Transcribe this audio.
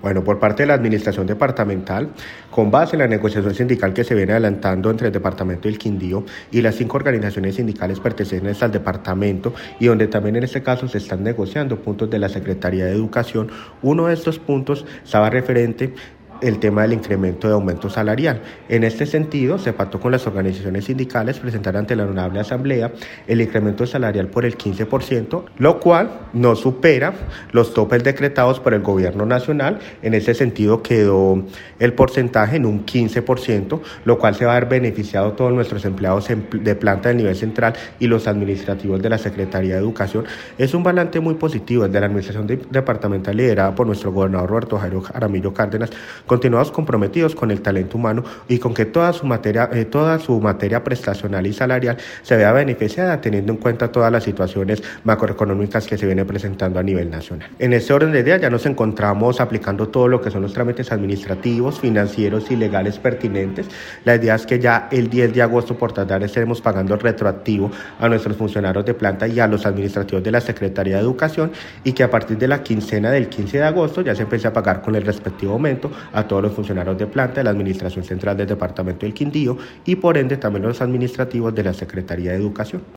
Bueno, por parte de la administración departamental, con base en la negociación sindical que se viene adelantando entre el departamento del Quindío y las 5 organizaciones sindicales pertenecientes al departamento, y donde también en este caso se están negociando puntos de la Secretaría de Educación, uno de estos puntos estaba referente el tema del incremento de aumento salarial. En este sentido, se pactó con las organizaciones sindicales presentar ante la Honorable Asamblea el incremento salarial por el 15%, lo cual no supera los topes decretados por el gobierno nacional. En ese sentido quedó el porcentaje en un 15%, lo cual se va a ver beneficiado a todos nuestros empleados de planta del nivel central y los administrativos de la Secretaría de Educación. Es un balance muy positivo el de la administración departamental liderada por nuestro gobernador Roberto Jairo Jaramillo Cárdenas. Continuamos comprometidos con el talento humano y con que toda su materia prestacional y salarial se vea beneficiada, teniendo en cuenta todas las situaciones macroeconómicas que se vienen presentando a nivel nacional. En este orden de ideas ya nos encontramos aplicando todo lo que son los trámites administrativos, financieros y legales pertinentes. La idea es que ya el 10 de agosto por tardar estaremos pagando el retroactivo a nuestros funcionarios de planta y a los administrativos de la Secretaría de Educación, y que a partir de la quincena del 15 de agosto ya se empiece a pagar con el respectivo aumento a todos los funcionarios de planta de la Administración Central del Departamento del Quindío y por ende también los administrativos de la Secretaría de Educación.